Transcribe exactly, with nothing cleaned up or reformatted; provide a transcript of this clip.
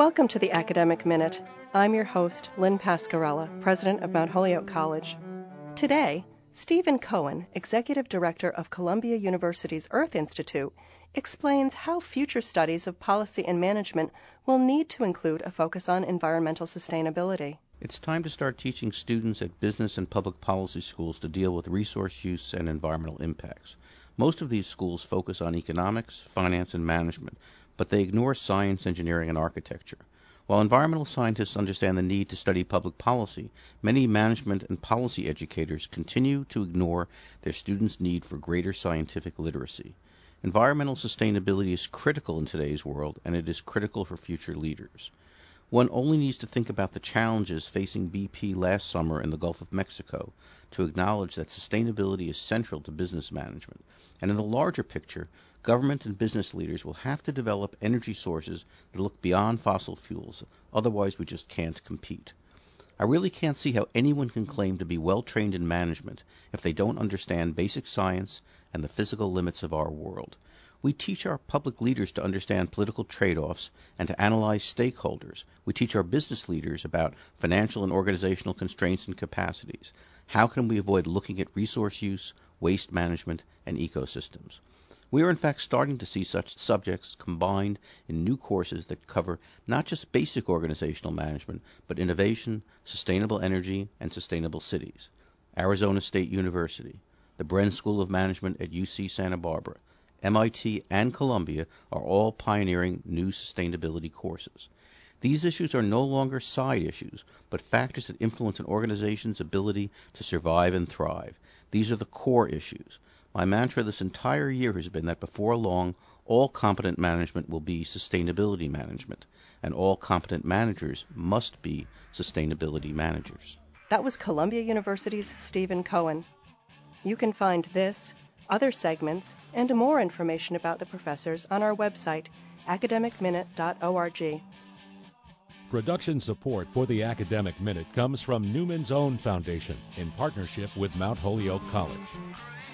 Welcome to the Academic Minute. I'm your host, Lynn Pascarella, president of Mount Holyoke College. Today, Stephen Cohen, executive director of Columbia University's Earth Institute, explains how future studies of policy and management will need to include a focus on environmental sustainability. It's time to start teaching students at business and public policy schools to deal with resource use and environmental impacts. Most of these schools focus on economics, finance, and management, but they ignore science, engineering, and architecture. While environmental scientists understand the need to study public policy, many management and policy educators continue to ignore their students' need for greater scientific literacy. Environmental sustainability is critical in today's world, and it is critical for future leaders. One only needs to think about the challenges facing B P last summer in the Gulf of Mexico to acknowledge that sustainability is central to business management. And in the larger picture, government and business leaders will have to develop energy sources that look beyond fossil fuels, otherwise we just can't compete. I really can't see how anyone can claim to be well-trained in management if they don't understand basic science and the physical limits of our world. We teach our public leaders to understand political trade-offs and to analyze stakeholders. We teach our business leaders about financial and organizational constraints and capacities. How can we avoid looking at resource use, waste management, and ecosystems? We are in fact starting to see such subjects combined in new courses that cover not just basic organizational management, but innovation, sustainable energy, and sustainable cities. Arizona State University, the Bren School of Management at U C Santa Barbara, M I T, and Columbia are all pioneering new sustainability courses. These issues are no longer side issues, but factors that influence an organization's ability to survive and thrive. These are the core issues. My mantra this entire year has been that before long, all competent management will be sustainability management, and all competent managers must be sustainability managers. That was Columbia University's Stephen Cohen. You can find this, other segments, and more information about the professors on our website, academic minute dot org. Production support for the Academic Minute comes from Newman's Own Foundation in partnership with Mount Holyoke College.